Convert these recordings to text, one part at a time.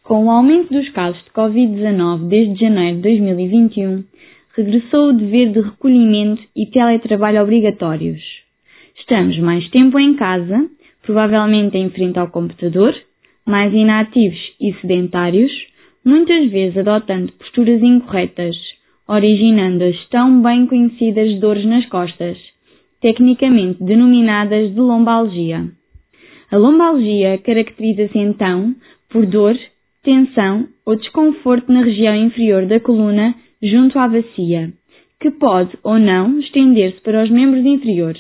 Com o aumento dos casos de Covid-19 desde janeiro de 2021, regressou o dever de recolhimento e teletrabalho obrigatórios. Estamos mais tempo em casa, provavelmente em frente ao computador, mais inativos e sedentários, muitas vezes adotando posturas incorretas, originando as tão bem conhecidas dores nas costas, tecnicamente denominadas de lombalgia. A lombalgia caracteriza-se então por dor, tensão ou desconforto na região inferior da coluna junto à bacia, que pode ou não estender-se para os membros inferiores.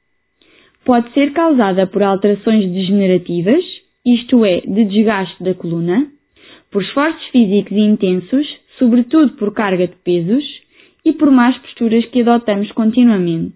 Pode ser causada por alterações degenerativas, isto é, de desgaste da coluna, por esforços físicos intensos, sobretudo por carga de pesos, e por más posturas que adotamos continuamente.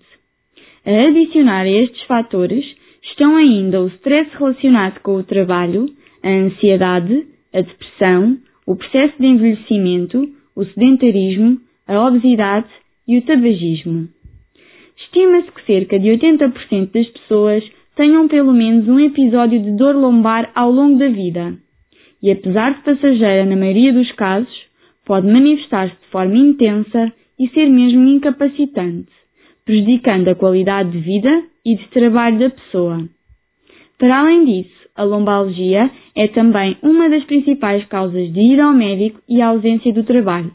A adicionar a estes fatores estão ainda o stress relacionado com o trabalho, a ansiedade, a depressão, o processo de envelhecimento, o sedentarismo, a obesidade e o tabagismo. Estima-se que cerca de 80% das pessoas tenham pelo menos um episódio de dor lombar ao longo da vida, e apesar de passageira na maioria dos casos, pode manifestar-se de forma intensa e ser mesmo incapacitante, prejudicando a qualidade de vida e de trabalho da pessoa. Para além disso, a lombalgia é também uma das principais causas de ir ao médico e a ausência do trabalho.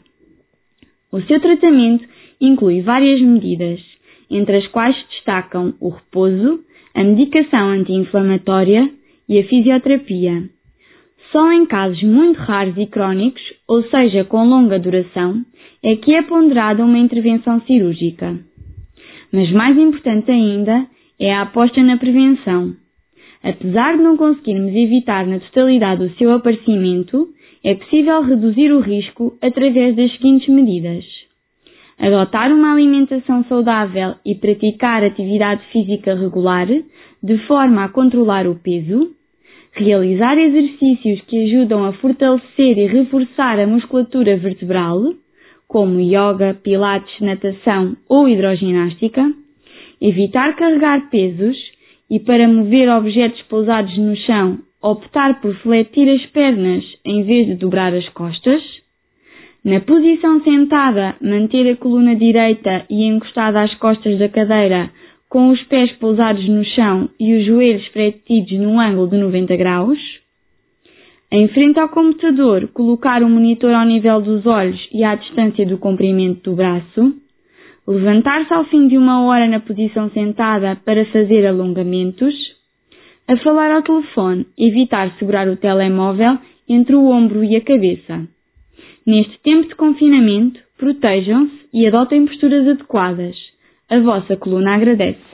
O seu tratamento inclui várias medidas, entre as quais se destacam o repouso, a medicação anti-inflamatória e a fisioterapia. Só em casos muito raros e crónicos, ou seja, com longa duração, é que é ponderada uma intervenção cirúrgica. Mas mais importante ainda é a aposta na prevenção. Apesar de não conseguirmos evitar na totalidade o seu aparecimento, é possível reduzir o risco através das seguintes medidas: adotar uma alimentação saudável e praticar atividade física regular, de forma a controlar o peso, realizar exercícios que ajudam a fortalecer e reforçar a musculatura vertebral, como yoga, pilates, natação ou hidroginástica, evitar carregar pesos e, para mover objetos pousados no chão, optar por fletir as pernas em vez de dobrar as costas. Na posição sentada, manter a coluna direita e encostada às costas da cadeira, com os pés pousados no chão e os joelhos fletidos num ângulo de 90 graus. Em frente ao computador, colocar o monitor ao nível dos olhos e à distância do comprimento do braço. Levantar-se ao fim de 1 hora na posição sentada para fazer alongamentos. A falar ao telefone, evitar segurar o telemóvel entre o ombro e a cabeça. Neste tempo de confinamento, protejam-se e adotem posturas adequadas. A vossa coluna agradece.